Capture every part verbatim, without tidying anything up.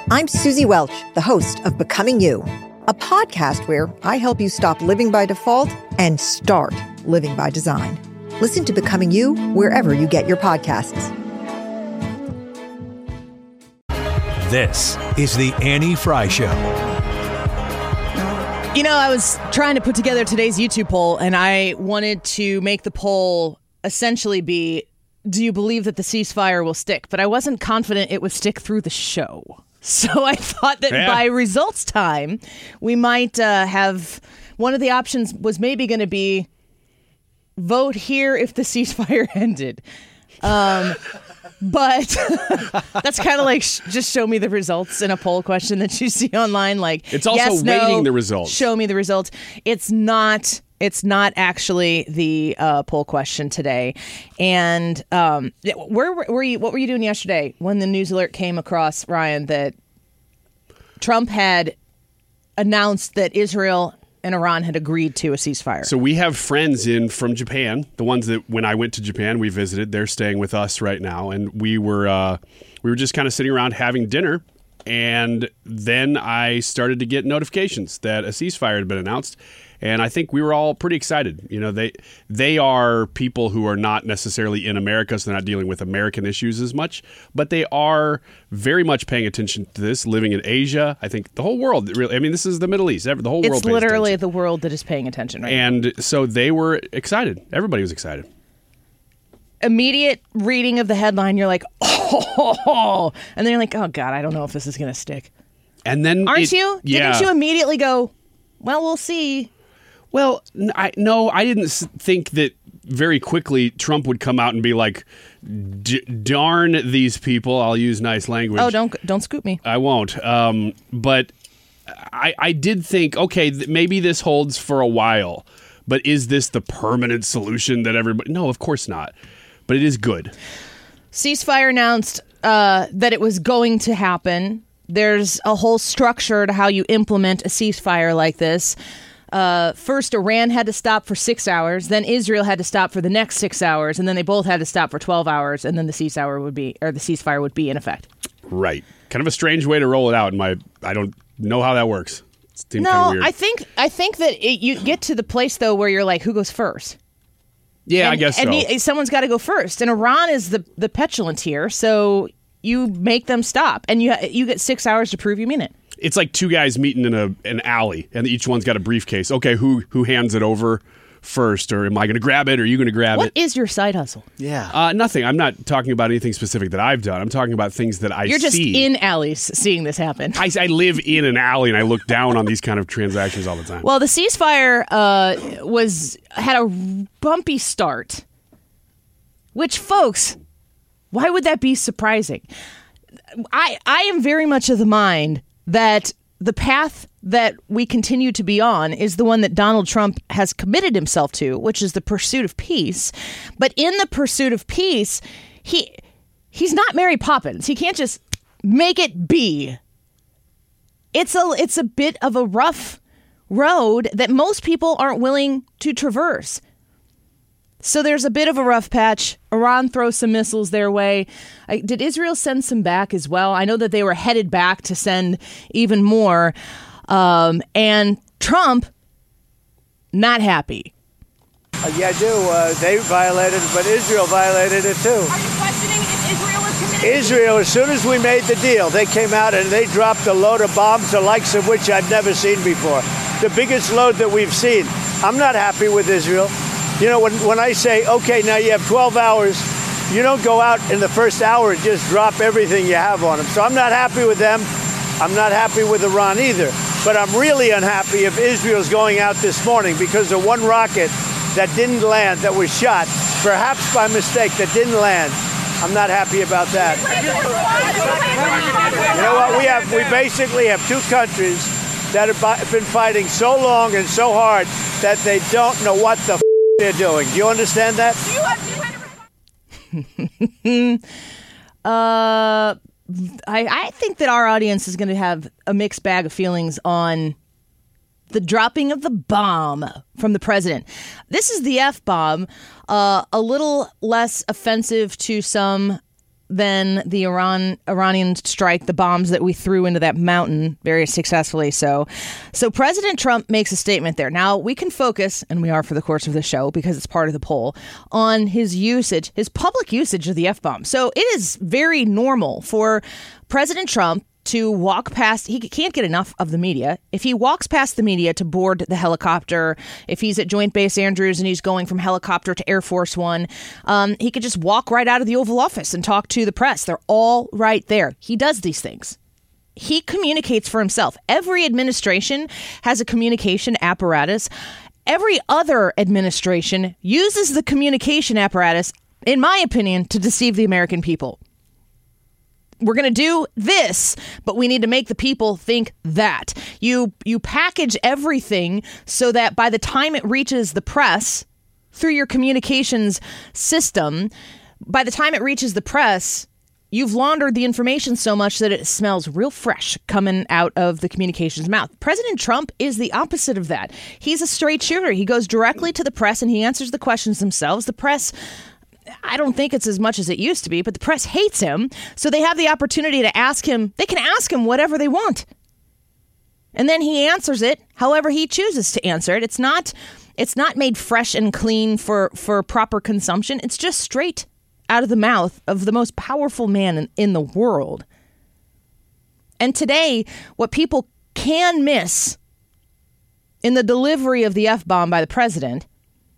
I'm Susie Welch, the host of Becoming You, a podcast where I help you stop living by default and start living by design. Listen to Becoming You wherever you get your podcasts. This is the Annie Frey Show. You know, I was trying to put together today's YouTube poll, and I wanted to make the poll essentially be, do you believe that the ceasefire will stick? But I wasn't confident it would stick through the show. So I thought that yeah. by results time, we might uh, have, one of the options was maybe going to be vote here if the ceasefire ended. Um, but that's kind of like sh- just show me the results in a poll question that you see online. Like, it's also yes, waiting no, the results. Show me the results. It's not. It's not actually the uh, poll question today. And um, where were you? What were you doing yesterday when the news alert came across, Ryan, that Trump had announced that Israel and Iran had agreed to a ceasefire? So we have friends in from Japan. The ones that when I went to Japan, we visited. They're staying with us right now, and we were uh, we were just kind of sitting around having dinner. And then I started to get notifications that a ceasefire had been announced. And I think we were all pretty excited. You know, they they are people who are not necessarily in America, so they're not dealing with American issues as much. But they are very much paying attention to this, living in Asia. I think the whole world, really, I mean, this is the Middle East. The whole world pays It's literally attention. the world that is paying attention right and now. And so they were excited. Everybody was excited. Immediate reading of the headline, you're like, oh, and then you're like, oh, God, I don't know if this is going to stick. And then Aren't it, you? Yeah. Didn't you immediately go, well, we'll see? Well, I, no, I didn't think that very quickly Trump would come out and be like, darn these people. I'll use nice language. Oh, don't don't scoop me. I won't. Um, but I, I did think, okay, th- maybe this holds for a while. But is this the permanent solution that everybody... No, of course not. But it is good. Ceasefire announced uh, that it was going to happen. There's a whole structure to how you implement a ceasefire like this. Uh, first, Iran had to stop for six hours. Then Israel had to stop for the next six hours, and then they both had to stop for twelve hours. And then the ceasefire would be, or the ceasefire would be in effect. Right. Kind of a strange way to roll it out. In my, I don't know how that works. It seems no, kind of weird. I think I think that it, you get to the place though where you're like, who goes first? Yeah, and, I guess and so. he, someone's got to go first, and Iran is the the petulant here, so you make them stop, and you you get six hours to prove you mean it. It's like two guys meeting in a an alley, and each one's got a briefcase. Okay, who who hands it over first, or am I going to grab it, or are you going to grab what it? What is your side hustle? Yeah, uh, nothing. I'm not talking about anything specific that I've done. I'm talking about things that I see. You're just in alleys seeing this happen. I, I live in an alley, and I look down on these kind of transactions all the time. Well, the ceasefire uh, was had a bumpy start, which, folks, why would that be surprising? I I am very much of the mind that the path that we continue to be on is the one that Donald Trump has committed himself to, which is the pursuit of peace. But in the pursuit of peace, he he's not Mary Poppins. He can't just make it be. It's a it's a bit of a rough road that most people aren't willing to traverse. So there's a bit of a rough patch. Iran throws some missiles their way. I, did Israel send some back as well? I know that they were headed back to send even more. Um, and Trump, not happy. Uh, yeah, I do. Uh, they violated it, but Israel violated it too. Are you questioning if Israel was committed? Israel, as soon as we made the deal, they came out and they dropped a load of bombs, the likes of which I've never seen before. The biggest load that we've seen. I'm not happy with Israel. You know, when, when I say, okay, now you have twelve hours, you don't go out in the first hour and just drop everything you have on them. So I'm not happy with them. I'm not happy with Iran either. But I'm really unhappy if Israel's going out this morning because of one rocket that didn't land, that was shot, perhaps by mistake, that didn't land. I'm not happy about that. You know what? We have, we basically have two countries that have been fighting so long and so hard that they don't know what the f- they're doing. Do you understand that? uh, I, I think that our audience is going to have a mixed bag of feelings on the dropping of the bomb from the president. This is the F-bomb, uh, a little less offensive to some than the Iran Iranian strike, the bombs that we threw into that mountain very successfully. So, so President Trump makes a statement there. Now we can focus, and we are for the course of the show because it's part of the poll, on his usage, his public usage of the F-bomb. So it is very normal for President Trump to walk past. He can't get enough of the media. If he walks past the media to board the helicopter, if he's at Joint Base Andrews and he's going from helicopter to Air Force One, um, he could just walk right out of the Oval Office and talk to the press. They're all right there. He does these things. He communicates for himself. Every administration has a communication apparatus. Every other administration uses the communication apparatus, in my opinion, to deceive the American people. We're going to do this, but we need to make the people think that. You you package everything so that by the time it reaches the press through your communications system, by the time it reaches the press, you've laundered the information so much that it smells real fresh coming out of the communications mouth. President Trump is the opposite of that. He's a straight shooter. He goes directly to the press and he answers the questions themselves. The press, I don't think it's as much as it used to be, but the press hates him. So they have the opportunity to ask him. They can ask him whatever they want. And then he answers it however he chooses to answer it. It's not it's not made fresh and clean for, for proper consumption. It's just straight out of the mouth of the most powerful man in, in the world. And today, what people can miss in the delivery of the F-bomb by the president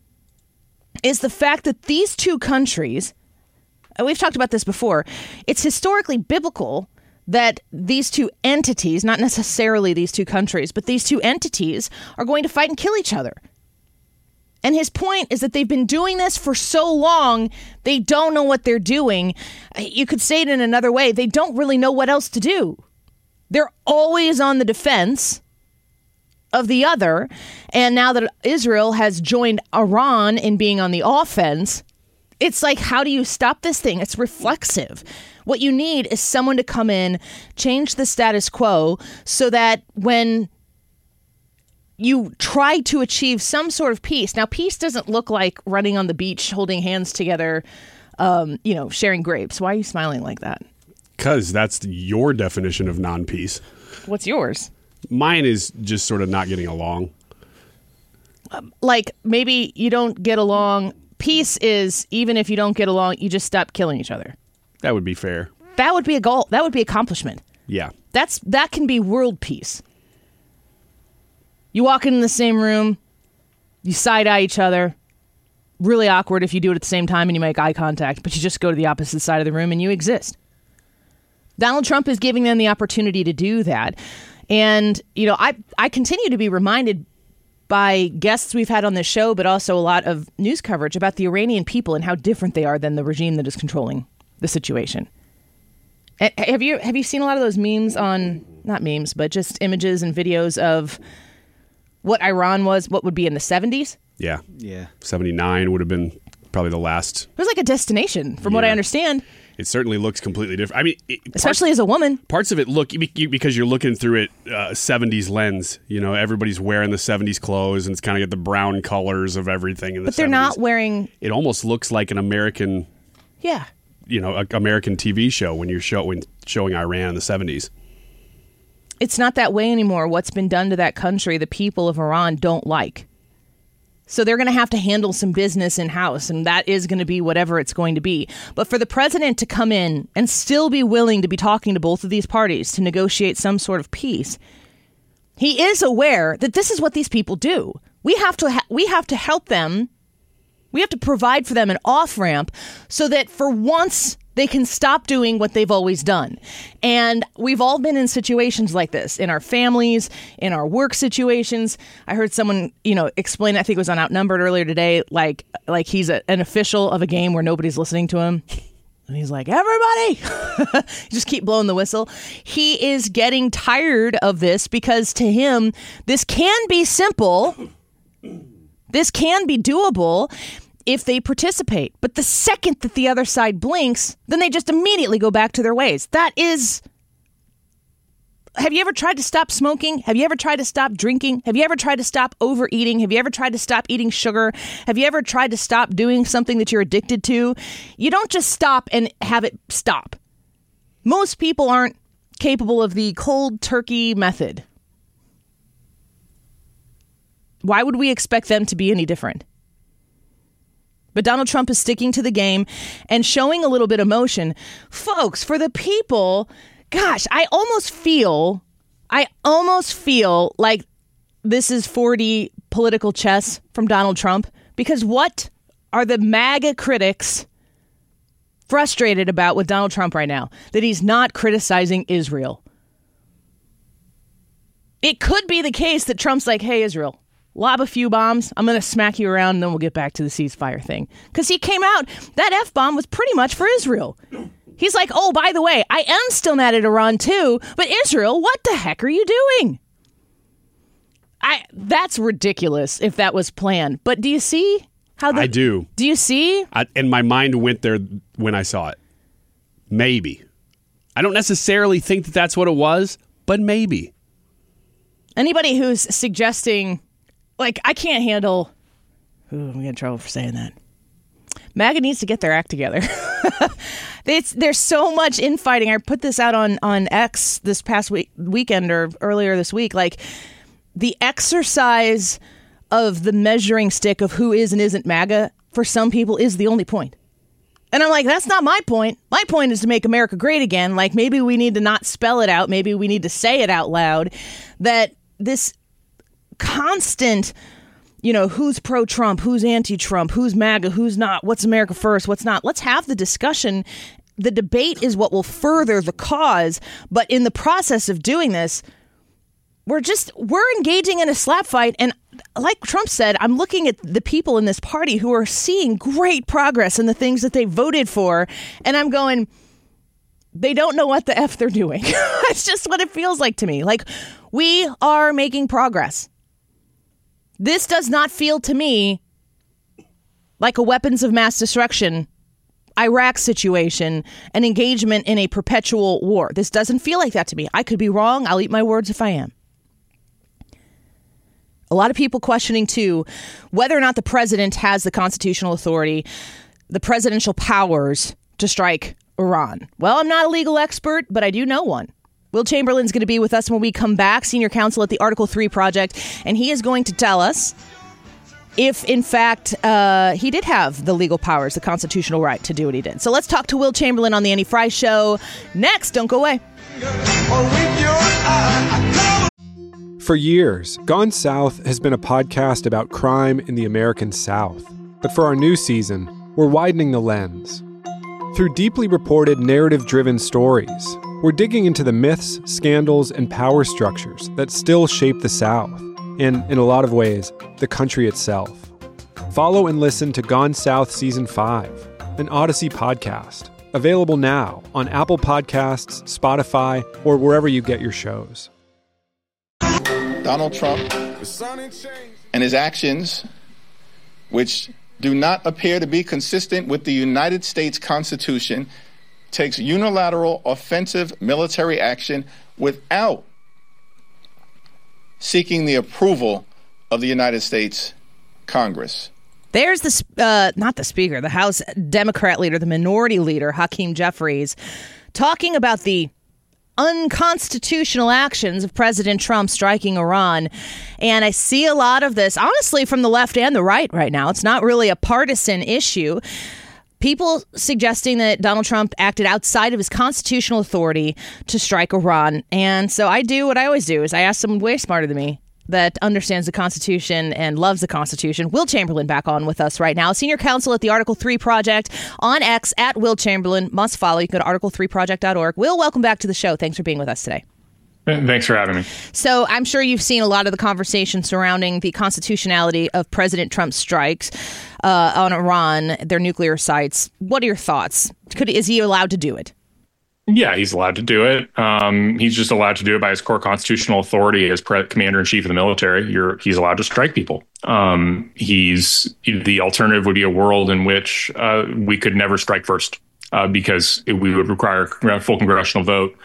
is the fact that these two countries, and we've talked about this before, it's historically biblical that these two entities, not necessarily these two countries, but these two entities are going to fight and kill each other. And his point is that they've been doing this for so long, they don't know what they're doing. You could say it in another way. They don't really know what else to do. They're always on the defense of the other. And now that Israel has joined Iran in being on the offense, it's like, how do you stop this thing? It's reflexive. What you need is someone to come in, change the status quo so that when you try to achieve some sort of peace. Now, peace doesn't look like running on the beach, holding hands together, um, you know, sharing grapes. Why are you smiling like that? Because that's your definition of non-peace. What's yours? Mine is just sort of not getting along. Um, like maybe you don't get along. Peace is even if you don't get along, you just stop killing each other. That would be fair. That would be a goal. That would be accomplishment. Yeah. That's that can be world peace. You walk in the same room, you side-eye each other. Really awkward if you do it at the same time and you make eye contact, but you just go to the opposite side of the room and you exist. Donald Trump is giving them the opportunity to do that. And, you know, I, I continue to be reminded by guests we've had on this show, but also a lot of news coverage about the Iranian people and how different they are than the regime that is controlling the situation. Have you have you seen a lot of those memes on, not memes, but just images and videos of what Iran was, what would be in the seventies? Yeah. Yeah. seventy-nine would have been probably the last. It was like a destination, from yeah. what I understand. It certainly looks completely different. I mean, it, especially parts, as a woman. Parts of it look, because you're looking through it uh, seventies lens. You know, everybody's wearing the seventies clothes and it's kind of got the brown colors of everything in the But they're seventies. Not wearing... It almost looks like an American... Yeah. You know, a American T V show when you're show, when showing Iran in the seventies. It's not that way anymore. What's been done to that country, the people of Iran don't like. So they're going to have to handle some business in-house, and that is going to be whatever it's going to be. But for the president to come in and still be willing to be talking to both of these parties to negotiate some sort of peace, he is aware that this is what these people do. We have to ha- we have to help them. We have to provide for them an off-ramp so that for once they can stop doing what they've always done. And we've all been in situations like this, in our families, in our work situations. I heard someone, you know, explain, I think it was on Outnumbered earlier today, like like he's a, an official of a game where nobody's listening to him. And he's like, everybody, just keep blowing the whistle. He is getting tired of this because to him, this can be simple. This can be doable if they participate. But the second that the other side blinks, then they just immediately go back to their ways. That is have you ever tried to stop smoking? Have you ever tried to stop drinking? Have you ever tried to stop overeating? Have you ever tried to stop eating sugar? Have you ever tried to stop doing something that you're addicted to? You don't just stop and have it stop. Most people aren't capable of the cold turkey method. Why would we expect them to be any different? But Donald Trump is sticking to the game and showing a little bit of motion. Folks, for the people, gosh, I almost feel, I almost feel like this is four D political chess from Donald Trump. Because what are the MAGA critics frustrated about with Donald Trump right now? That he's not criticizing Israel. It could be the case that Trump's like, hey, Israel, lob a few bombs. I'm going to smack you around and then we'll get back to the ceasefire thing. Because he came out, that F-bomb was pretty much for Israel. He's like, oh, by the way, I am still mad at Iran too, but Israel, what the heck are you doing? I That's ridiculous if that was planned. But do you see how the... I do. Do you see? I, and my mind went there when I saw it. Maybe. I don't necessarily think that that's what it was, but maybe. Anybody who's suggesting... Like, I can't handle... Ooh, I'm getting in trouble for saying that. MAGA needs to get their act together. it's, there's so much infighting. I put this out on, on X this past week, weekend or earlier this week. Like, the exercise of the measuring stick of who is and isn't MAGA, for some people, is the only point. And I'm like, that's not my point. My point is to make America great again. Like, maybe we need to not spell it out. Maybe we need to say it out loud. That this... constant, you know, who's pro-Trump, who's anti-Trump, who's MAGA, who's not, what's America first, what's not. Let's have the discussion. The debate is what will further the cause. But in the process of doing this, we're just, we're engaging in a slap fight. And like Trump said, I'm looking at the people in this party who are seeing great progress in the things that they voted for. And I'm going, they don't know what the F they're doing. It's just what it feels like to me. Like, we are making progress. This does not feel to me like a weapons of mass destruction, Iraq situation, an engagement in a perpetual war. This doesn't feel like that to me. I could be wrong. I'll eat my words if I am. A lot of people questioning, too, whether or not the president has the constitutional authority, the presidential powers to strike Iran. Well, I'm not a legal expert, but I do know one. Will Chamberlain's going to be with us when we come back, senior counsel at the Article three Project, and he is going to tell us if, in fact, uh, he did have the legal powers, the constitutional right to do what he did. So let's talk to Will Chamberlain on the Annie Frey Show next. Don't go away. For years, Gone South has been a podcast about crime in the American South. But for our new season, we're widening the lens. Through deeply reported, narrative-driven stories, we're digging into the myths, scandals, and power structures that still shape the South, and, in a lot of ways, the country itself. Follow and listen to Gone South Season five, an Odyssey podcast, available now on Apple Podcasts, Spotify, or wherever you get your shows. Donald Trump and his actions, which do not appear to be consistent with the United States Constitution, takes unilateral offensive military action without seeking the approval of the United States Congress. There's the, uh, not the speaker, the House Democrat leader, the minority leader, Hakeem Jeffries, talking about the unconstitutional actions of President Trump striking Iran. And I see a lot of this, honestly, from the left and the right right now. It's not really a partisan issue. People suggesting that Donald Trump acted outside of his constitutional authority to strike Iran. And so I do what I always do, is I ask someone way smarter than me that understands the Constitution and loves the Constitution. Will Chamberlain back on with us right now. Senior counsel at the Article three Project on X at Will Chamberlain. Must follow. You can go to article three project dot org. Will, welcome back to the show. Thanks for being with us today. Thanks for having me. So I'm sure you've seen a lot of the conversation surrounding the constitutionality of President Trump's strikes uh, on Iran, their nuclear sites. What are your thoughts? Could, is he allowed to do it? Yeah, he's allowed to do it. Um, he's just allowed to do it by his core constitutional authority as pre- commander-in-chief of the military. You're, he's allowed to strike people. Um, he's the alternative would be a world in which uh, we could never strike first uh, because it, we would require a full congressional vote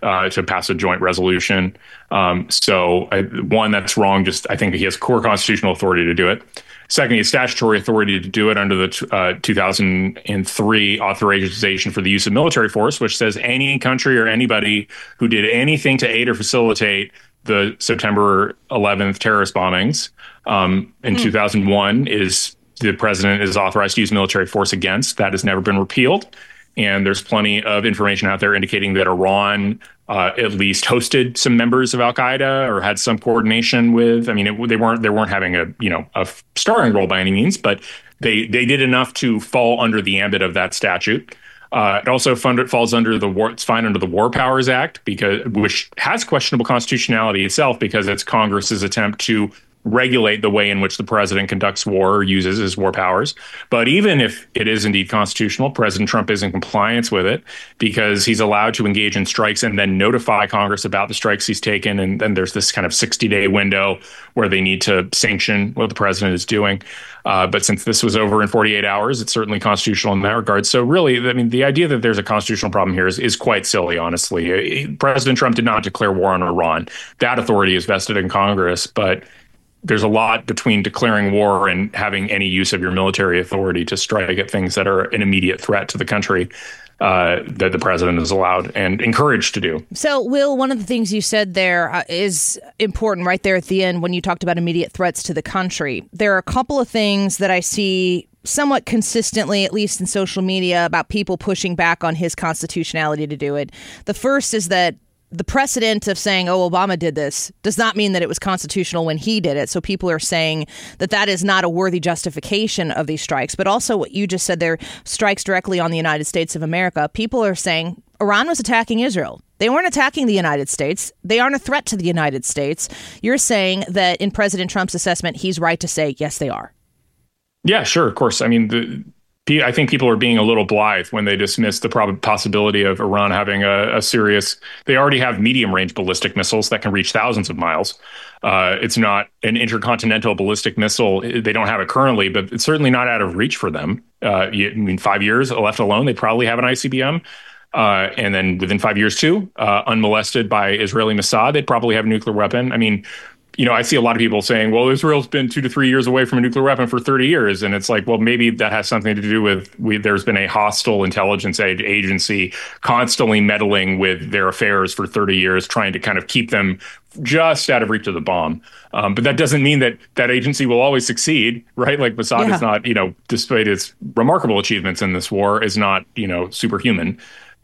uh, to pass a joint resolution. Um, so, I, one, that's wrong. Just I think he has core constitutional authority to do it. Second, he has statutory authority to do it under the uh, two thousand three authorization for the use of military force, which says any country or anybody who did anything to aid or facilitate the September eleventh terrorist bombings um, in mm. two thousand one is the president is authorized to use military force against. That has never been repealed. And there's plenty of information out there indicating that Iran uh, at least hosted some members of Al-Qaeda or had some coordination with. I mean, it, they weren't they weren't having a you know a starring role by any means, but they they did enough to fall under the ambit of that statute. Uh, it also fund, falls under the war. It's fine under the War Powers Act, because which has questionable constitutionality itself, because it's Congress's attempt to regulate the way in which the president conducts war or uses his war powers. But even if it is indeed constitutional, President Trump is in compliance with it, because he's allowed to engage in strikes and then notify Congress about the strikes he's taken. And then there's this kind of sixty-day window where they need to sanction what the president is doing. Uh, but since this was over in forty-eight hours, it's certainly constitutional in that regard. So really, I mean, the idea that there's a constitutional problem here is, is quite silly, honestly. President Trump did not declare war on Iran. That authority is vested in Congress, but there's a lot between declaring war and having any use of your military authority to strike at things that are an immediate threat to the country uh, that the president is allowed and encouraged to do. So, Will, one of the things you said there uh, is important right there at the end when you talked about immediate threats to the country. There are a couple of things that I see somewhat consistently, at least in social media, about people pushing back on his constitutionality to do it. The first is that the precedent of saying, oh, Obama did this does not mean that it was constitutional when he did it. So people are saying that that is not a worthy justification of these strikes. But also what you just said there, strikes directly on the United States of America. People are saying Iran was attacking Israel. They weren't attacking the United States. They aren't a threat to the United States. You're saying that in President Trump's assessment, he's right to say, yes, they are. Yeah, sure. Of course. I mean, the I think people are being a little blithe when they dismiss the prob- possibility of Iran having a, a serious. They already have medium-range ballistic missiles that can reach thousands of miles. Uh, it's not an intercontinental ballistic missile. They don't have it currently, but it's certainly not out of reach for them. Uh, I mean, five years left alone, they probably have an I C B M. Uh, and then within five years, too, uh, unmolested by Israeli Mossad, they'd probably have a nuclear weapon. I mean, you know, I see a lot of people saying, well, Israel's been two to three years away from a nuclear weapon for thirty years. And it's like, well, maybe that has something to do with we, there's been a hostile intelligence agency constantly meddling with their affairs for thirty years, trying to kind of keep them just out of reach of the bomb. Um, but that doesn't mean that that agency will always succeed, right? Like Mossad yeah. is not, you know, despite its remarkable achievements in this war, is not, you know, superhuman.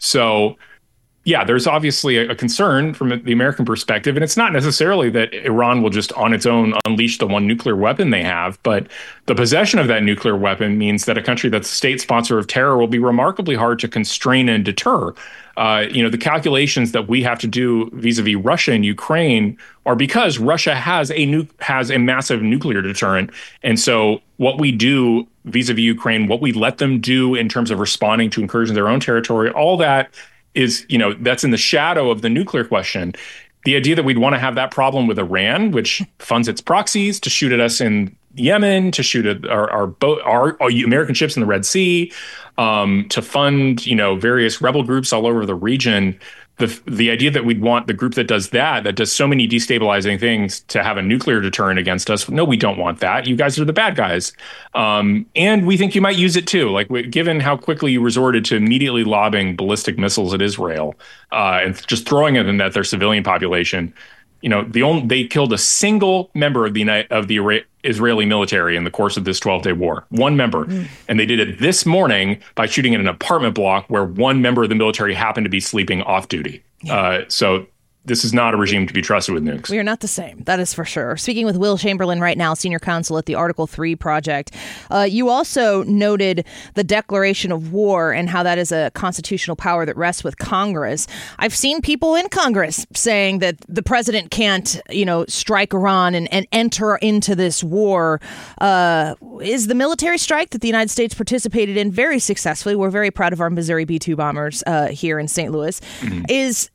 So yeah, there's obviously a, a concern from the American perspective, and it's not necessarily that Iran will just on its own unleash the one nuclear weapon they have, but the possession of that nuclear weapon means that a country that's a state sponsor of terror will be remarkably hard to constrain and deter. Uh, you know, the calculations that we have to do vis-a-vis Russia and Ukraine are because Russia has a nu- has a massive nuclear deterrent, and so what we do vis-a-vis Ukraine, what we let them do in terms of responding to incursions in their own territory, all that is, you know, that's in the shadow of the nuclear question. The idea that we'd want to have that problem with Iran, which funds its proxies to shoot at us in Yemen, to shoot at our our, boat, our, our American ships in the Red Sea, um, to fund, you know, various rebel groups all over the region. The the idea that we'd want the group that does that, that does so many destabilizing things, to have a nuclear deterrent against us. No, we don't want that. You guys are the bad guys. Um, and we think you might use it too. Like, given how quickly you resorted to immediately lobbing ballistic missiles at Israel uh, and just throwing them at their civilian population. You know, the only they killed a single member of the United, of the Israeli military in the course of this twelve-day war. One member. Mm. And they did it this morning by shooting at an apartment block where one member of the military happened to be sleeping off duty. Yeah. Uh, so this is not a regime to be trusted with nukes. We are not the same. That is for sure. Speaking with Will Chamberlain right now, senior counsel at the Article three Project. Uh, you also noted the declaration of war and how that is a constitutional power that rests with Congress. I've seen people in Congress saying that the president can't, you know, strike Iran and, and enter into this war. Uh, is the military strike that the United States participated in very successfully? We're very proud of our Missouri B two bombers uh, here in Saint Louis. Mm-hmm. Is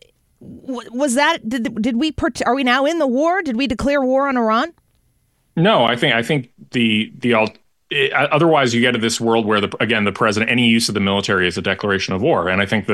Was that did did we are we now in the war? Did we declare war on Iran? No, I think I think the the it, otherwise you get to this world where the again the president any use of the military is a declaration of war, and I think that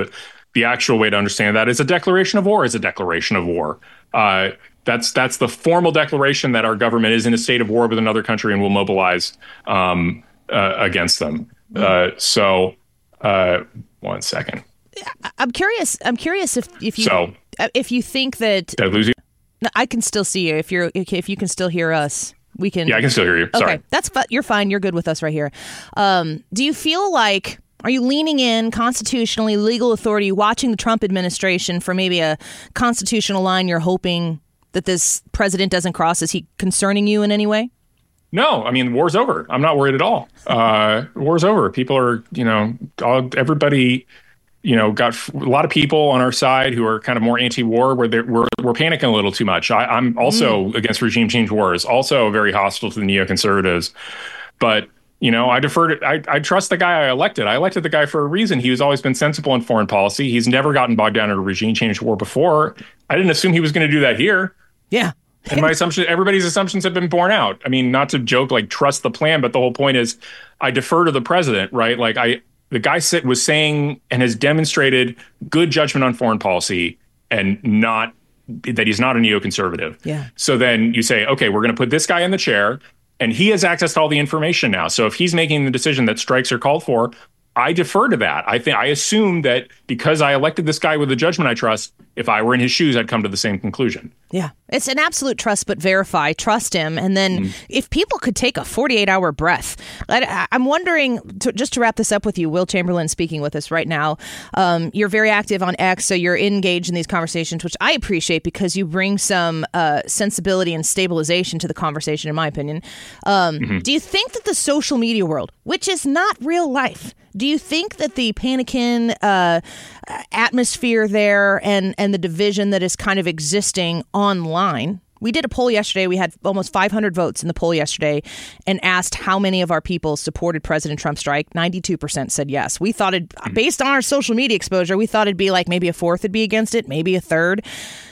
the actual way to understand that is a declaration of war is a declaration of war. Uh, that's that's the formal declaration that our government is in a state of war with another country and will mobilize um, uh, against them. Uh, so, uh, one second. I'm curious. I'm curious if if you so, if you think that did I lose you? No, I can still see you. If you're if you can still hear us, we can. Yeah, I can still hear you. Sorry. Okay, that's fu- you're fine. You're good with us right here. Um, do you feel like are you leaning in constitutionally, legal authority, watching the Trump administration for maybe a constitutional line you're hoping that this president doesn't cross? Is he concerning you in any way? No, I mean, war's over. I'm not worried at all. Uh, war's over. People are, you know, all, everybody. You know, got a lot of people on our side who are kind of more anti-war, where they're, we're, we're panicking a little too much. I, I'm also mm. against regime change wars, also very hostile to the neoconservatives. But, you know, I defer to, I, I trust the guy I elected. I elected the guy for a reason. He has always been sensible in foreign policy. He's never gotten bogged down in a regime change war before. I didn't assume he was going to do that here. Yeah. And my assumption, everybody's assumptions have been borne out. I mean, not to joke, like, trust the plan, but the whole point is I defer to the president, right? Like, I, The guy sit, was saying and has demonstrated good judgment on foreign policy and not that he's not a neoconservative. Yeah. So then you say, okay, we're going to put this guy in the chair and he has access to all the information now. So if he's making the decision that strikes are called for, I defer to that. I think I assume that because I elected this guy with the judgment I trust, if I were in his shoes, I'd come to the same conclusion. Yeah, it's an absolute trust but verify. Trust him. And then mm. if people could take a forty-eight hour breath, I, I'm wondering, to, just to wrap this up with you, Will Chamberlain speaking with us right now. Um, you're very active on X, so you're engaged in these conversations, which I appreciate because you bring some uh, sensibility and stabilization to the conversation, in my opinion. Um, mm-hmm. Do you think that the social media world, which is not real life, do you think that the panicking uh, atmosphere there and, and the division that is kind of existing online, we did a poll yesterday. We had almost five hundred votes in the poll yesterday and asked how many of our people supported President Trump's strike. ninety-two percent said yes. We thought it, based on our social media exposure, we thought it'd be like maybe a fourth would be against it, maybe a third.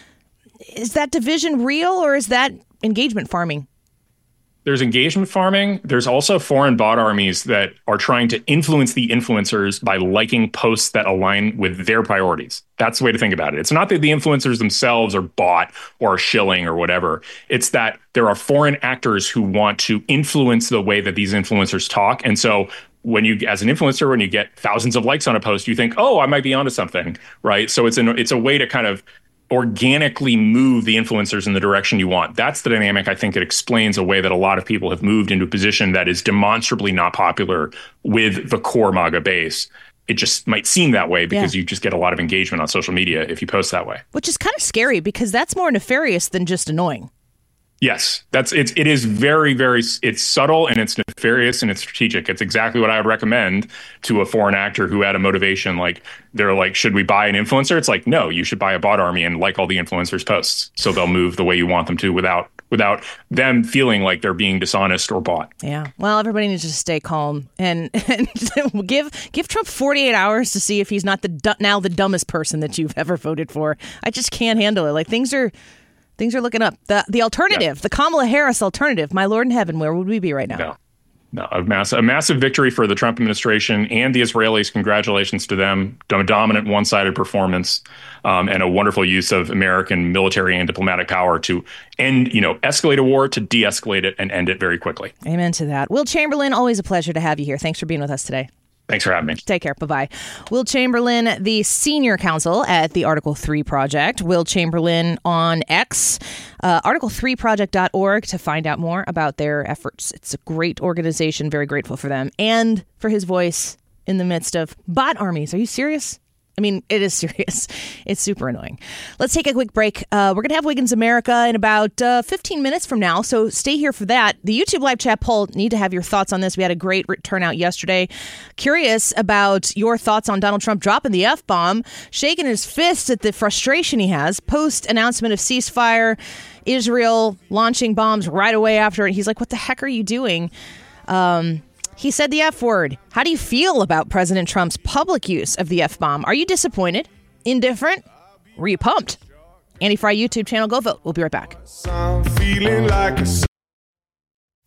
Is that division real or is that engagement farming? There's engagement farming. There's also foreign bot armies that are trying to influence the influencers by liking posts that align with their priorities. That's the way to think about it. It's not that the influencers themselves are bought or are shilling or whatever. It's that there are foreign actors who want to influence the way that these influencers talk. And so when you, as an influencer, when you get thousands of likes on a post, you think, oh, I might be onto something, right? So it's an, it's a way to kind of organically move the influencers in the direction you want. That's the dynamic. I think it explains a way that a lot of people have moved into a position that is demonstrably not popular with the core MAGA base. It just might seem that way because yeah. you just get a lot of engagement on social media if you post that way. Which is kind of scary because that's more nefarious than just annoying. Yes, that's it's it is very, very it's subtle and it's nefarious and it's strategic. It's exactly what I would recommend to a foreign actor who had a motivation. Like they're like, should we buy an influencer? It's like, no, you should buy a bot army and like all the influencers' posts. So they'll move the way you want them to without without them feeling like they're being dishonest or bought. Yeah. Well, everybody needs to stay calm and, and give give Trump forty-eight hours to see if he's not the du- now the dumbest person that you've ever voted for. I just can't handle it. Like things are Things are looking up. The the alternative, yeah. the Kamala Harris alternative, my Lord in heaven, where would we be right now? No, no, a massive, a massive victory for the Trump administration and the Israelis. Congratulations to them. A dominant one-sided performance um, and a wonderful use of American military and diplomatic power to end, you know, escalate a war, to de-escalate it and end it very quickly. Amen to that. Will Chamberlain, always a pleasure to have you here. Thanks for being with us today. Thanks for having me. Take care. Bye-bye. Will Chamberlain, the senior counsel at the Article three Project. Will Chamberlain on X, uh, article three project dot org to find out more about their efforts. It's a great organization. Very grateful for them and for his voice in the midst of bot armies. Are you serious? I mean, it is serious. It's super annoying. Let's take a quick break. Uh, we're going to have Wiggins America in about uh, fifteen minutes from now, so stay here for that. The YouTube live chat poll, need to have your thoughts on this. We had a great turnout yesterday. Curious about your thoughts on Donald Trump dropping the F-bomb, shaking his fist at the frustration he has post-announcement of ceasefire, Israel launching bombs right away after it. He's like, what the heck are you doing? Um... He said the F word. How do you feel about President Trump's public use of the F-bomb? Are you disappointed? Indifferent? Were you pumped? Andy Fry YouTube channel. Go vote. We'll be right back.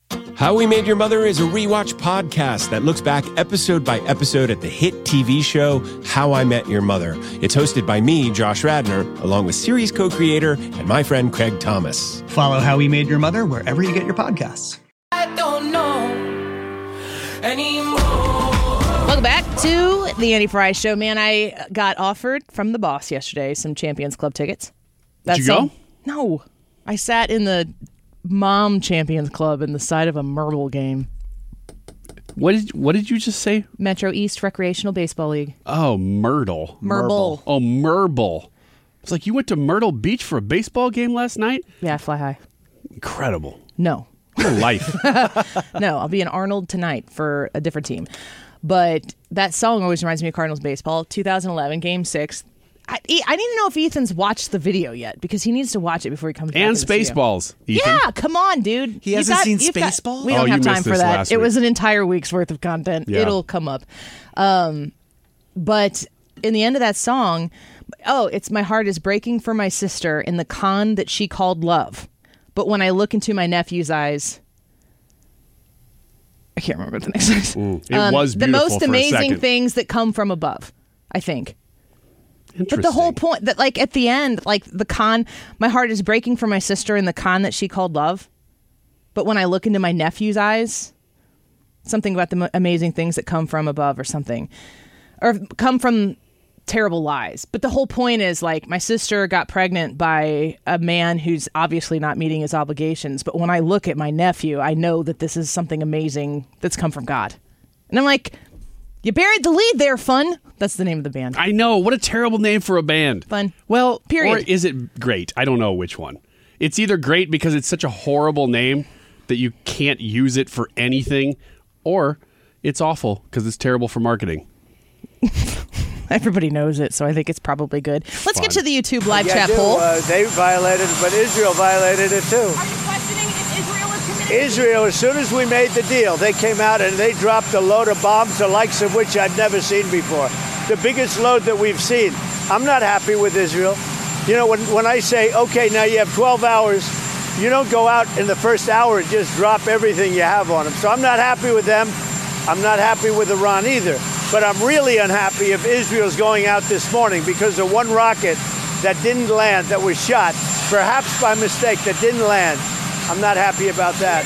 How We Made Your Mother is a rewatch podcast that looks back episode by episode at the hit T V show How I Met Your Mother. It's hosted by me, Josh Radnor, along with series co-creator and my friend Craig Thomas. Follow How We Made Your Mother wherever you get your podcasts. I don't know anymore. Welcome back to the Andy Fry Show. Man, I got offered from the boss yesterday some Champions Club tickets. Did you go? No. I sat in the Mom Champions Club in the side of a Myrtle game. What did What did you just say? Metro East Recreational Baseball League. Oh, Myrtle. Myrtle. Oh, Myrtle. It's like you went to Myrtle Beach for a baseball game last night? Yeah, fly high. Incredible. No. What a life. No, I'll be in Arnold tonight for a different team. But that song always reminds me of Cardinals baseball. two thousand eleven, Game six. I, I need to know if Ethan's watched the video yet, because he needs to watch it before he comes back. And to the Spaceballs, Ethan. Yeah, come on, dude. He You've hasn't got- seen you've got- Spaceballs? We Oh, don't you have time missed for this that. last It week. was an entire week's worth of content. Yeah. It'll come up. Um, but in the end of that song, oh, it's my heart is breaking for my sister in the con that she called love. But when I look into my nephew's eyes, I can't remember the next lyrics. Mm, it Um, was the beautiful most for a amazing second. things that come from above, I think. Interesting. But the whole point that, like, at the end, like the con, my heart is breaking for my sister in the con that she called love. But when I look into my nephew's eyes, something about the mo- amazing things that come from above or something, or come from terrible lies. But the whole point is, like, my sister got pregnant by a man who's obviously not meeting his obligations. But when I look at my nephew, I know that this is something amazing that's come from God. And I'm like, you buried the lead there, Fun. That's the name of the band. I know. What a terrible name for a band. Fun. Well, Period. Or is it great? I don't know which one. It's either great because it's such a horrible name that you can't use it for anything, or it's awful because it's terrible for marketing. Everybody knows it, so I think it's probably good. Let's Fun. get to the YouTube live Yeah, I chat do. poll. Uh, they violated it, but Israel violated it too. Are you questioning if Israel is committing? Israel, as soon as we made the deal, they came out and they dropped a load of bombs, the likes of which I'd never seen before. The biggest load that we've seen. I'm not happy with Israel. You know, when, when I say, okay, now you have twelve hours, you don't go out in the first hour and just drop everything you have on them. So I'm not happy with them. I'm not happy with Iran either. But I'm really unhappy if Israel's going out this morning because of one rocket that didn't land, that was shot, perhaps by mistake, that didn't land. I'm not happy about that.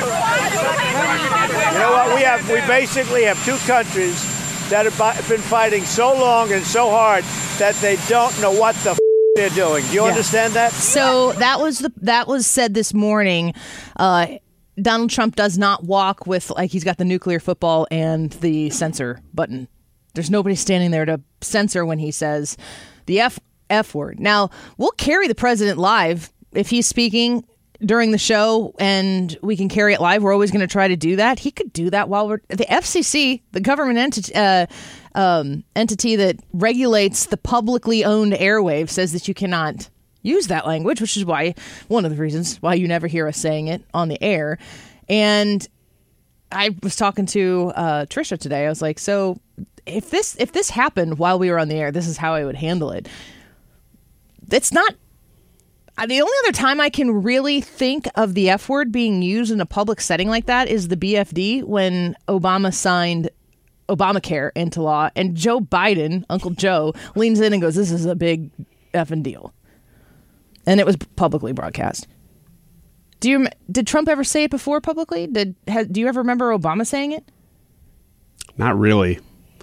You know what? We have, we basically have two countries that have bi- been fighting so long and so hard that they don't know what the f- they're doing. Do you Yeah. understand that? So that was the that was said this morning. Uh, Donald Trump does not walk with, like, he's got the nuclear football and the censor button. There's nobody standing there to censor when he says the F F word. Now, we'll carry the president live if he's speaking during the show, and we can carry it live. We're always going to try to do that. He could do that while we're the F C C, the government entity, uh, um, entity that regulates the publicly owned airwaves, says that you cannot use that language, which is why one of the reasons why you never hear us saying it on the air. And I was talking to uh, Trisha today. I was like, so if this if this happened while we were on the air, this is how I would handle it. It's not. Uh, the only other time I can really think of the F word being used in a public setting like that is the B F D, when Obama signed Obamacare into law, and Joe Biden, Uncle Joe, leans in and goes, "This is a big effing deal," and it was publicly broadcast. Do you did Trump ever say it before publicly? Did ha, do you ever remember Obama saying it? Not really.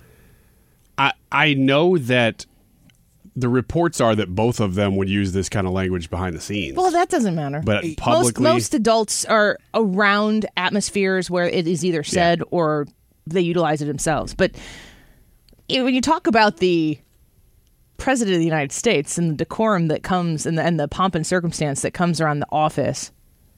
I I know that the reports are that both of them would use this kind of language behind the scenes. Well, that doesn't matter. But most, publicly, most adults are around atmospheres where it is either said Yeah. or they utilize it themselves. But you know, when you talk about the president of the United States and the decorum that comes and the, and the pomp and circumstance that comes around the office,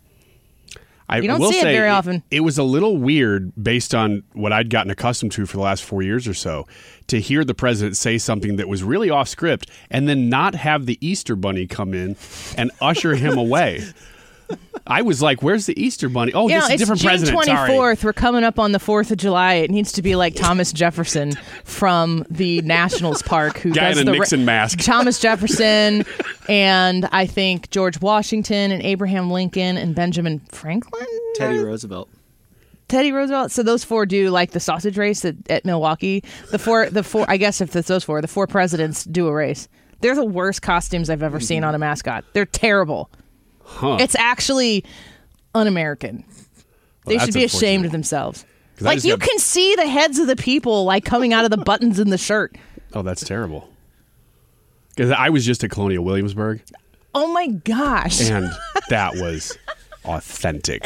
I you don't will see it say very often. It was a little weird based on what I'd gotten accustomed to for the last four years or so, to hear the president say something that was really off script and then not have the Easter Bunny come in and usher him away. I was like, where's the Easter Bunny? Oh, you this know, is a different it's June president. Sorry. twenty-fourth. We're coming up on the fourth of July. It needs to be like Thomas Jefferson from the Nationals Park, who Guy does in a the Nixon mask. Thomas Jefferson, and I think George Washington and Abraham Lincoln and Benjamin Franklin. Teddy Roosevelt. Teddy Roosevelt. So those four do like the sausage race at, at Milwaukee. The four, the four. I guess if it's those four, the four presidents do a race. They're the worst costumes I've ever seen on a mascot. They're terrible. Huh. It's actually un-American. They Well, should be that's ashamed of unfortunate. themselves. 'Cause I Like just you got- can see the heads of the people like coming out of the buttons in the shirt. Oh, that's terrible. Because I was just at Colonial Williamsburg, Oh my gosh. and that was authentic.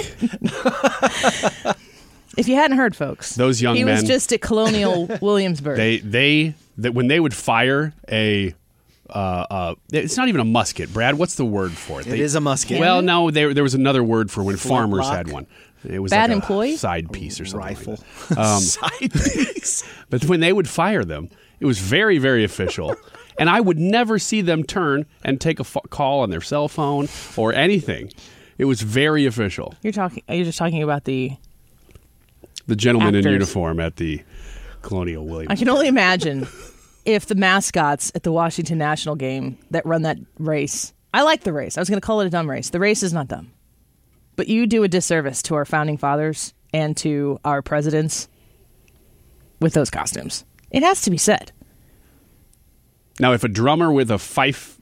If you hadn't heard, folks, Those young he was men- just at Colonial Williamsburg. They they that when they would fire a. Uh, uh, it's not even a musket, Brad. What's the word for it? It is a musket. Well, no, there there was another word for when farmers Flintlock? had one. It was Bad like a employee? side piece or something. Rifle. Like that. Um, Side piece. But when they would fire them, it was very, very official. And I would never see them turn and take a f- call on their cell phone or anything. It was very official. You're talking. You're just talking about the. The gentleman in Actors. uniform at the Colonial Williams. I can only imagine if the mascots at the Washington National game that run that race. I like the race. I was going to call it a dumb race. The race is not dumb, but you do a disservice to our founding fathers and to our presidents with those costumes. It has to be said. Now, if a drummer with a fife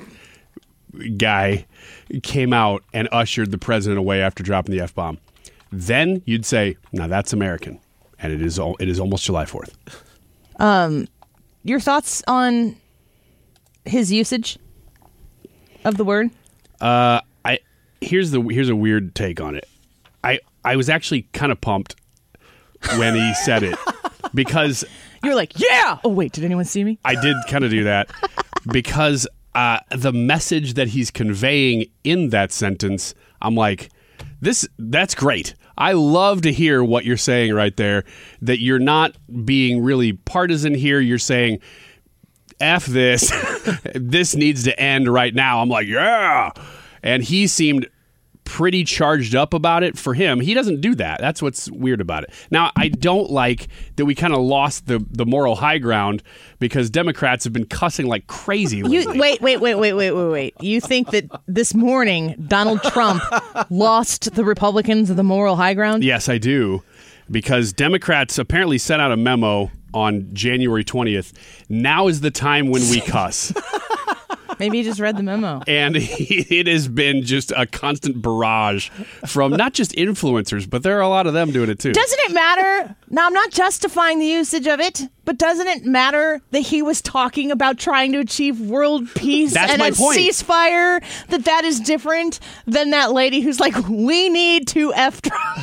guy came out and ushered the president away after dropping the F-bomb, then you'd say, now that's American. And it is al- it is almost July fourth. Um, your thoughts on his usage of the word? Uh, I here's the here's a weird take on it. I I was actually kind of pumped when he said it because You're like, yeah. Oh wait, did anyone see me? I did kind of do that because uh, the message that he's conveying in that sentence, I'm like, this that's great. I love to hear what you're saying right there, that you're not being really partisan here. You're saying, F this. This needs to end right now. I'm like, yeah. And he seemed pretty charged up about it. For him, he doesn't do that. That's what's weird about it. Now, I don't like that we kind of lost the, the moral high ground because Democrats have been cussing like crazy lately. You, wait, wait, wait, wait, wait, wait, wait. You think that this morning Donald Trump lost the Republicans the moral high ground? Yes, I do. Because Democrats apparently sent out a memo on January twentieth. Now is the time when we cuss. Maybe you just read the memo. And it has been just a constant barrage from not just influencers, but there are a lot of them doing it too. Doesn't it matter? Now, I'm not justifying the usage of it, but doesn't it matter that he was talking about trying to achieve world peace That's and my a point. ceasefire? That that is different than that lady who's like, we need to F Trump.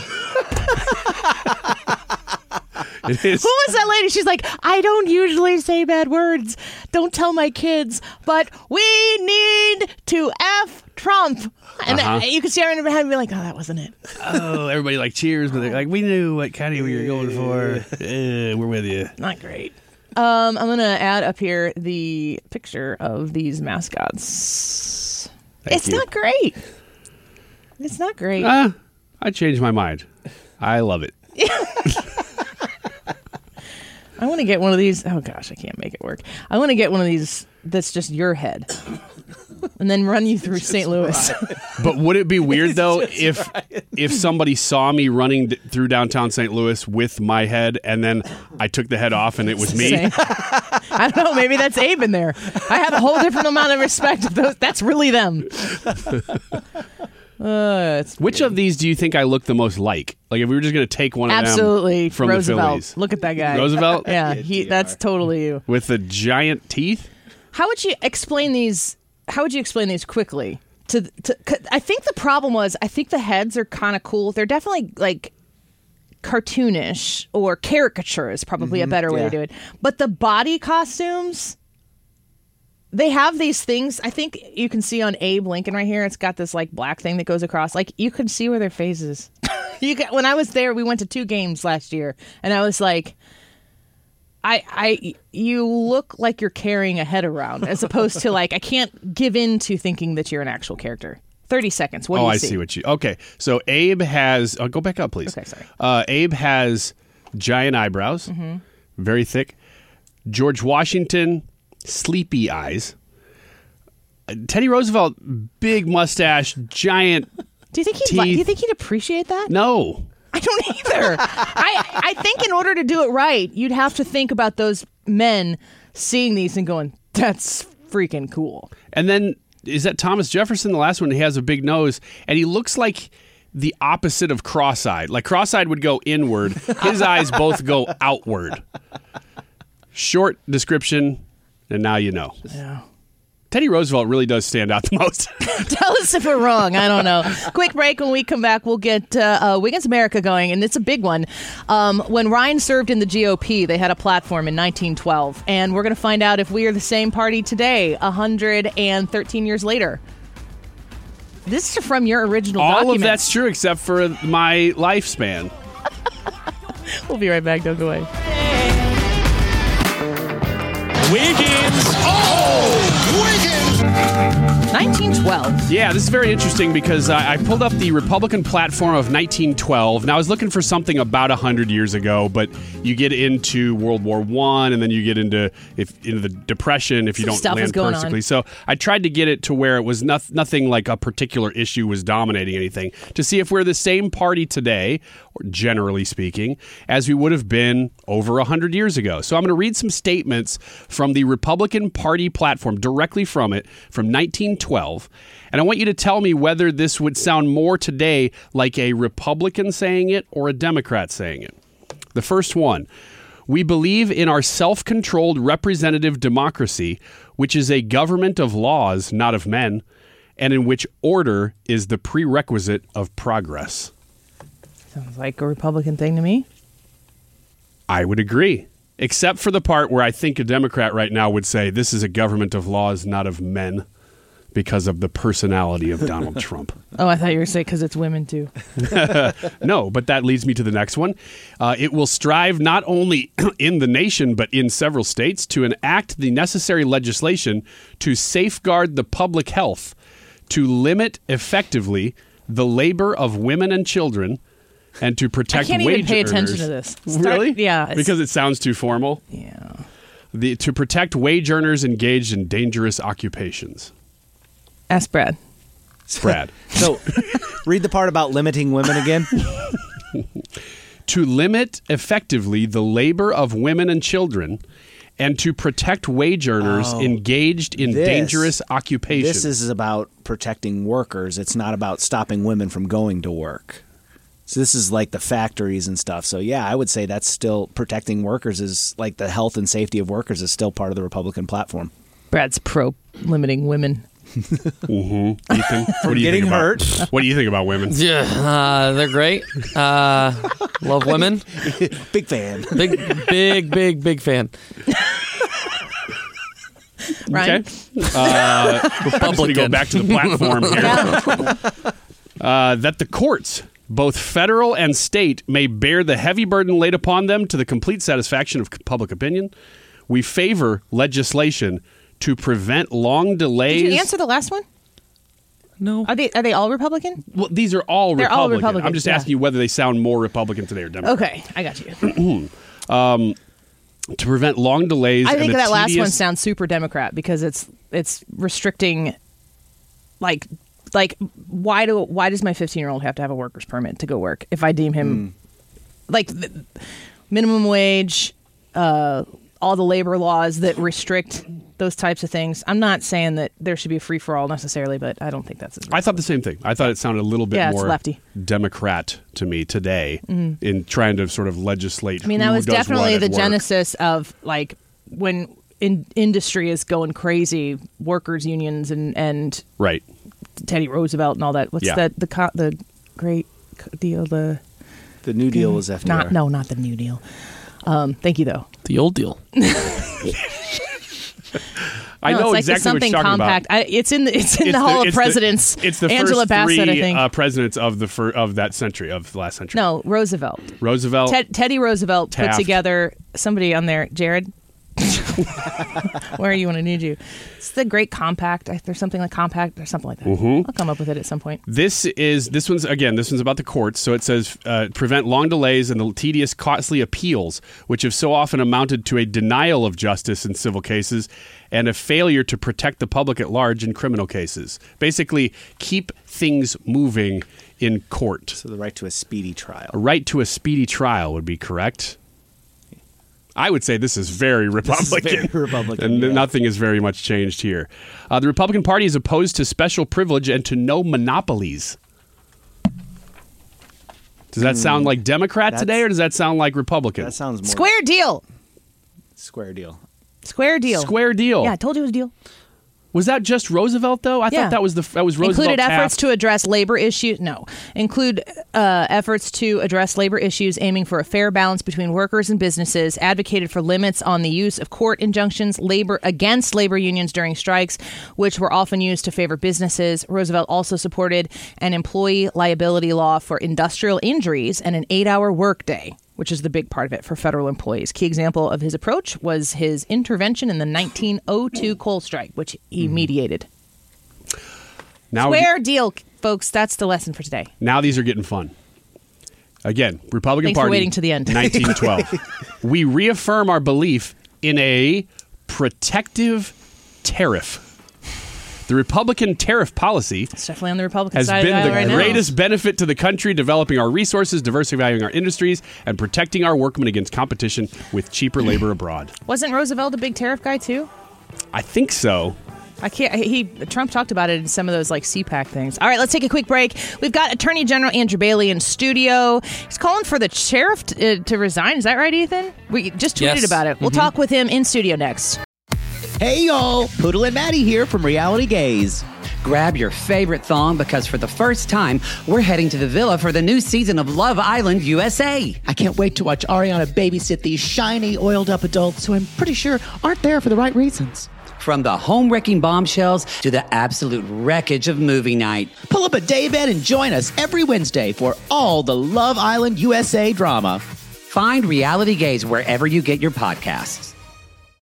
It is. Who was that lady? She's like, I don't usually say bad words. Don't tell my kids, but we need to F Trump. And Uh-huh. you can see her in her head and be like, oh, that wasn't it. Oh, everybody like cheers, but they're like, we knew what kind of we were going for. Uh, we're with you. Not great. Um, I'm going to add up here the picture of these mascots. Thank it's you. not great. It's not great. Uh, I changed my mind. I love it. I want to get one of these. Oh, gosh, I can't make it work. I want to get one of these that's just your head and then run you through Saint Louis. But would it be weird though if if somebody saw me running d- through downtown Saint Louis with my head and then I took the head off and it was me? Same. I don't know. Maybe that's Abe in there. I have a whole different amount of respect. For those. That's really them. Uh, it's Which of these do you think I look the most like? Like if we were just going to take one of absolutely them from Roosevelt. the Phillies. Look at that guy. Roosevelt? Yeah, he. That's totally you. With the giant teeth? How would you explain these? How would you explain these quickly? To, to 'cause I think the problem was I think the heads are kind of cool. They're definitely like cartoonish or caricature is probably a better way yeah. to do it. But the body costumes, they have these things. I think you can see on Abe Lincoln right here. It's got this like black thing that goes across. Like you can see where their faces. You got, when I was there, we went to two games last year, and I was like. I, I, you look like you're carrying a head around as opposed to like, I can't give in to thinking that you're an actual character. thirty seconds. What do oh, you I see? see what you. Okay, so Abe has. Oh, go back up, please. Okay, sorry. Uh, Abe has giant eyebrows, Mm-hmm. very thick. George Washington, sleepy eyes. Uh, Teddy Roosevelt, big mustache, giant. Do you think he'd, li- teeth. do you think he'd appreciate that? No, I don't either. I I think in order to do it right, you'd have to think about those men seeing these and going, "That's freaking cool." And then is that Thomas Jefferson, the last one? He has a big nose, and he looks like the opposite of cross-eyed. Like cross-eyed would go inward. His eyes both go outward. Short description, and now you know. Yeah. Teddy Roosevelt really does stand out the most. Tell us if we're wrong. I don't know. Quick break. When we come back, we'll get uh, uh, We Against America going, and it's a big one. Um, when Ryan served in the G O P, they had a platform in nineteen twelve, and we're going to find out if we are the same party today, one hundred thirteen years later. This is from your original All document. of that's true except for my lifespan. We'll be right back. Don't go away. Wiggins. Oh, Wiggins. nineteen twelve. Yeah, this is very interesting because I, I pulled up the Republican platform of nineteen twelve. Now, I was looking for something about one hundred years ago, but you get into World War One, and then you get into if into the Depression if you Some don't stuff was land going perfectly. on. So I tried to get it to where it was not, nothing like a particular issue was dominating anything, to see if we're the same party today, or generally speaking, as we would have been over one hundred years ago. So I'm going to read some statements from the Republican Party platform, directly from it, from nineteen twelve. And I want you to tell me whether this would sound more today like a Republican saying it or a Democrat saying it. The first one: we believe in our self-controlled representative democracy, which is a government of laws, not of men, and in which order is the prerequisite of progress. Sounds like a Republican thing to me. I would agree, except for the part where I think a Democrat right now would say this is a government of laws, not of men, because of the personality of Donald Trump. Oh, I thought you were saying because it's women, too. No, but that leads me to the next one. Uh, it will strive not only in the nation, but in several states to enact the necessary legislation to safeguard the public health, to limit effectively the labor of women and children, and to protect I can't wage even pay earners. attention to this. Start- Really? Yeah. it's- Because it sounds too formal? Yeah. The, to protect wage earners engaged in dangerous occupations. Ask Brad. Brad. So, read the part about limiting women again. To limit effectively the labor of women and children, and to protect wage earners Oh, engaged in this- dangerous occupations. This is about protecting workers. It's not about stopping women from going to work. So this is like the factories and stuff. So yeah, I would say that's still protecting workers is like the health and safety of workers is still part of the Republican platform. Brad's pro limiting women. Mm-hmm. Ethan, what do you getting think about, hurt. What do you think about women? Yeah, uh, they're great. Uh, love women. Big fan. Big, big, big, big fan. Ryan? Okay. Uh, I'm just going to go back to the platform here. Uh, that the courts, both federal and state, may bear the heavy burden laid upon them to the complete satisfaction of public opinion. We favor legislation to prevent long delays. Did you answer the last one? No. Are they are they all Republican? Well, these are all They're Republican. all Republican, I'm just yeah. asking you whether they sound more Republican today or Democrat. Okay, I got you. um, to prevent long delays. I and think the that last one tedious- sounds super Democrat because it's it's restricting, like like why do why does my fifteen year old have to have a worker's permit to go work if I deem him like the minimum wage, uh, all the labor laws that restrict those types of things. I'm not saying that there should be a free for all necessarily, but I don't think that's as I thought the same thing. I thought it sounded a little bit Yeah, it's more lefty. Democrat to me today Mhm. in trying to sort of legislate. I mean, who that was does definitely what the at work. genesis of like when in, industry is going crazy, workers' unions and, and Right. Teddy Roosevelt and all that. What's Yeah. that? The co- the great co- deal. The The New Deal was F D R. not no, not the New Deal. Um, thank you though. The old deal. I No, know it's like the exactly what something you're talking compact. about. I, it's in the it's in It's the Hall of it's Presidents. It's the Angela first Bassett, three I think. Uh, presidents of the fir- of that century of the last century. No, Roosevelt. Roosevelt. Ted, Teddy Roosevelt Taft. put together somebody on there. Jared. Where you want to need you. It's the Great Compact. There's something like Compact or something like that. Mm-hmm. I'll come up with it at some point. This is this one's again. This one's about the courts. So it says uh, prevent long delays and the tedious, costly appeals, which have so often amounted to a denial of justice in civil cases and a failure to protect the public at large in criminal cases. Basically, keep things moving in court. So the right to a speedy trial. A right to a speedy trial would be correct. I would say this is very Republican. This is very Republican, and yeah. nothing has very much changed here. Uh, the Republican Party is opposed to special privilege and to no monopolies. Does that mm, sound like Democrat today, or does that sound like Republican? That sounds more Square deal. Square deal. Square deal. Square deal. Yeah, I told you it was a deal. Was that just Roosevelt, though? I yeah. thought that was the that was Roosevelt. Included Taft. efforts to address labor issues. No, include uh, efforts to address labor issues, aiming for a fair balance between workers and businesses. Advocated for limits on the use of court injunctions, labor against labor unions during strikes, which were often used to favor businesses. Roosevelt also supported an employee liability law for industrial injuries and an eight-hour workday, which is the big part of it for federal employees. Key example of his approach was his intervention in the nineteen oh two coal strike, which he mediated. Now, Square deal, folks. That's the lesson for today. Now these are getting fun. Again, Republican Thanks Party. for waiting to the end. nineteen twelve. We reaffirm our belief in a protective tariff. The Republican tariff policy it's definitely on the Republican has side been of the, the aisle right greatest now. benefit to the country, developing our resources, diversifying our industries, and protecting our workmen against competition with cheaper labor abroad. Wasn't Roosevelt a big tariff guy too? I think so. I can't. He Trump talked about it in some of those like C PAC things. All right, let's take a quick break. We've got Attorney General Andrew Bailey in studio. He's calling for the sheriff to, uh, to resign. Is that right, Ethan? We just tweeted Yes. about it. We'll Mm-hmm. talk with him in studio next. Hey y'all, Poodle and Maddie here from Reality Gaze. Grab your favorite thong because for the first time, we're heading to the villa for the new season of Love Island U S A. I can't wait to watch Ariana babysit these shiny, oiled up adults who I'm pretty sure aren't there for the right reasons. From the home-wrecking bombshells to the absolute wreckage of movie night. Pull up a daybed and join us every Wednesday for all the Love Island U S A drama. Find Reality Gaze wherever you get your podcasts.